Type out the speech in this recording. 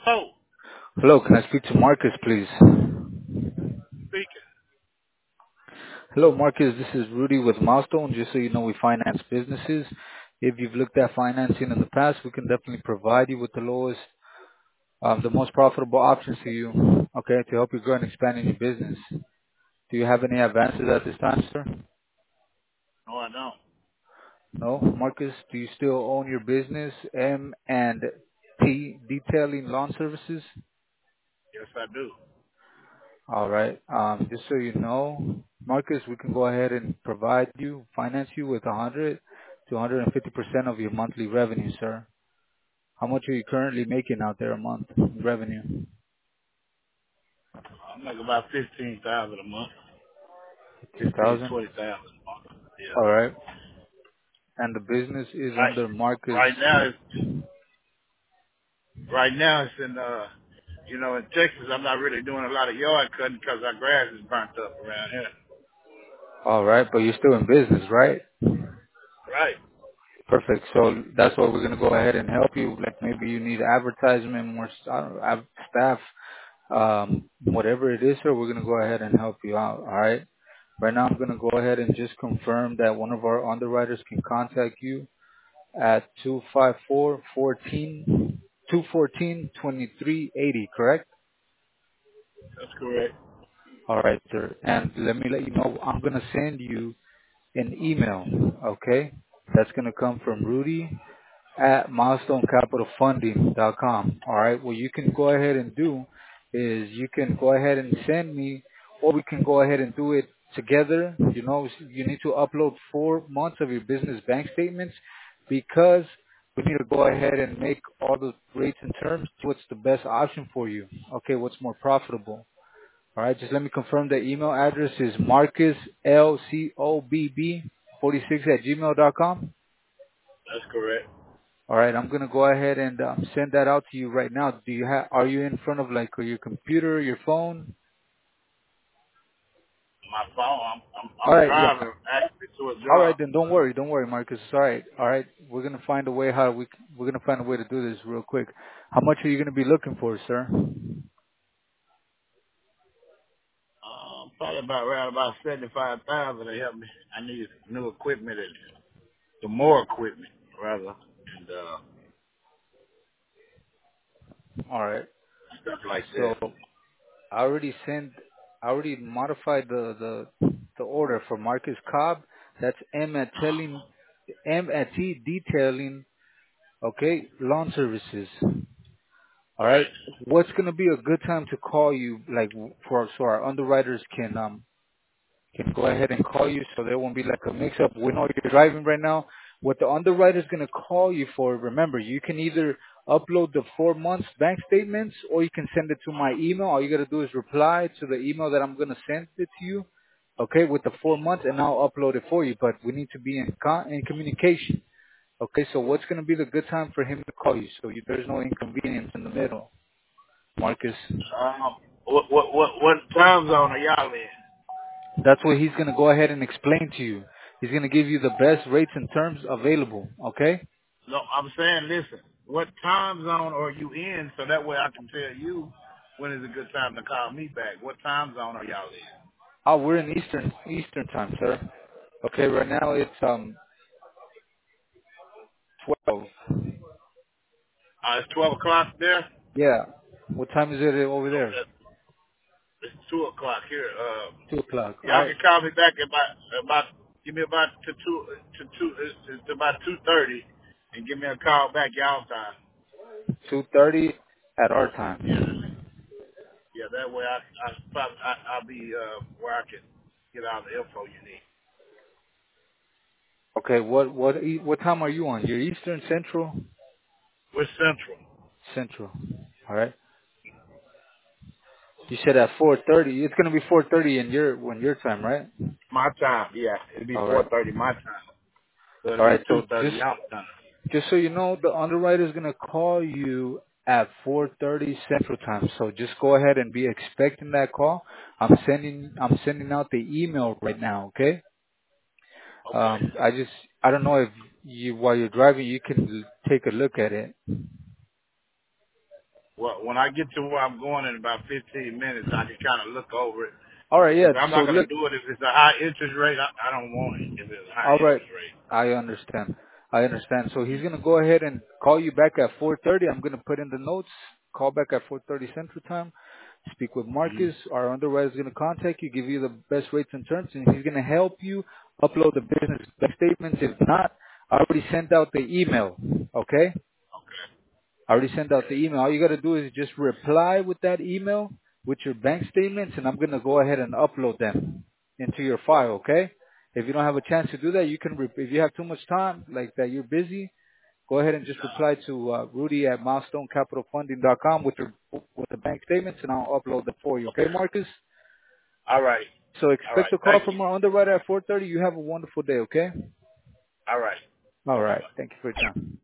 Oh, Hello, can I speak to Marcus, please? speaking. Hello, Marcus. This is Rudy with Milestone. Just so you know, we finance businesses. If you've looked at financing in the past, we can definitely provide you with the lowest, the most profitable options to you, okay, to help you grow and expand in your business. Do you have any advances at this time, sir? No, I don't. No? Marcus, do you still own your business, M and T Detailing Lawn Services? Yes, I do. All right. Just so you know, Marcus, we can go ahead and provide you, finance you with 100 to 150% of your monthly revenue, sir. How much are you currently making out there a month in revenue? I make about 15,000 a month. 15, 15,000. 20,000 a month. Yeah. All right. And the business is Right. under Marcus. Right now it's in in Texas. I'm not really doing a lot of yard cutting because our grass is burnt up around here. All right, but you're still in business, right? Right. Perfect. So that's why we're gonna go ahead and help you. Like maybe you need advertisement, more staff, whatever it is, sir. We're gonna go ahead and help you out. All right. Right now, I'm gonna go ahead and just confirm that one of our underwriters can contact you at 254-214-2380. Correct? That's correct. All right, sir. And let me let you know, I'm gonna send you an email. Okay? That's gonna come from Rudy at milestonecapitalfunding.com. All right. What you can go ahead and do is you can go ahead and send me, or we can go ahead and do it together. You know, you need to upload 4 months of your business bank statements because we need to go ahead and make all the rates and terms to what's the best option for you. Okay. What's more profitable. All right. Just let me confirm the email address is marcuslcobb46 at gmail.com. That's correct. All right, I'm gonna go ahead and send that out to you right now. Are you in front of like your computer, your phone? My phone. All I'm right, yeah. driving actually to a All right, job. then don't worry, Marcus. It's all right. We're gonna find a way we're gonna find a way to do this real quick. How much are you gonna be looking for, sir? Probably around about 75,000 to help me. I need new equipment and some more equipment rather, and All right. stuff like that. So I already modified the order for Marcus Cobb. That's M at T Detailing. Okay, lawn services. All right. Right. What's gonna be a good time to call you, like so our underwriters can go ahead and call you, so there won't be like a mix-up. We know you're driving right now. What the underwriter's gonna call you for? Remember, you can either upload the 4 months bank statements, or you can send it to my email. All you gotta do is reply to the email that I'm gonna send it to you. Okay, with the 4 months, and I'll upload it for you. But we need to be in communication. Okay, so what's gonna be the good time for him to call you, so there's no inconvenience in the middle, Marcus? What time zone are y'all in? That's what he's going to go ahead and explain to you. He's going to give you the best rates and terms available. Okay? No, I'm saying, listen, what time zone are you in so that way I can tell you when is a good time to call me back? What time zone are y'all in? Oh, we're in Eastern time, sir. Okay, right now it's 12. It's 12 o'clock there? Yeah. What time is it over there? Okay. It's 2 o'clock here. 2 o'clock. All Y'all right. can call me back about give me about to about 2:30 and give me a call back y'all time. 2:30 at our Yeah. time. Yeah, that way I'll be where I can get all the info you need. Okay. What time are you on? You're Eastern, Central, We're central. Central. All right. You said at 4:30. It's gonna be 4:30 in your time, right? My time, yeah. It'll be All right. 4:30 my time. So it'll All be right. So 2:30 y'all time. just so you know, the underwriter is gonna call you at 4:30 Central Time. So just go ahead and be expecting that call. I'm sending out the email right now. Okay. Okay. I don't know if you while you're driving you can take a look at it. Well, when I get to where I'm going in about 15 minutes, I can kind of look over it. All right, yeah. Because I'm So not going look, to do it if it's a high interest rate. I don't want it if it's a high all right. interest rate. I understand. I understand. So he's gonna go ahead and call you back at 4:30. I'm gonna put in the notes. Call back at 4:30 Central Time. Speak with Mm-hmm. Marcus. Our underwriter is gonna contact you, give you the best rates and terms, and he's gonna help you upload the business bank statements. If not, I already sent out the email. Okay. Okay. I already sent out the Okay. email. All you got to do is just reply with that email with your bank statements, and I'm going to go ahead and upload them into your file, okay? If you don't have a chance to do that, you can, if you have too much time, like that you're busy, go ahead and just reply to Rudy at milestonecapitalfunding.com with the bank statements, and I'll upload them for you, okay, Okay. Marcus? All right. So All expect right. a call Thank you. from our underwriter at 4:30. You have a wonderful day, okay? All right. All Bye-bye. right. Thank you for your time.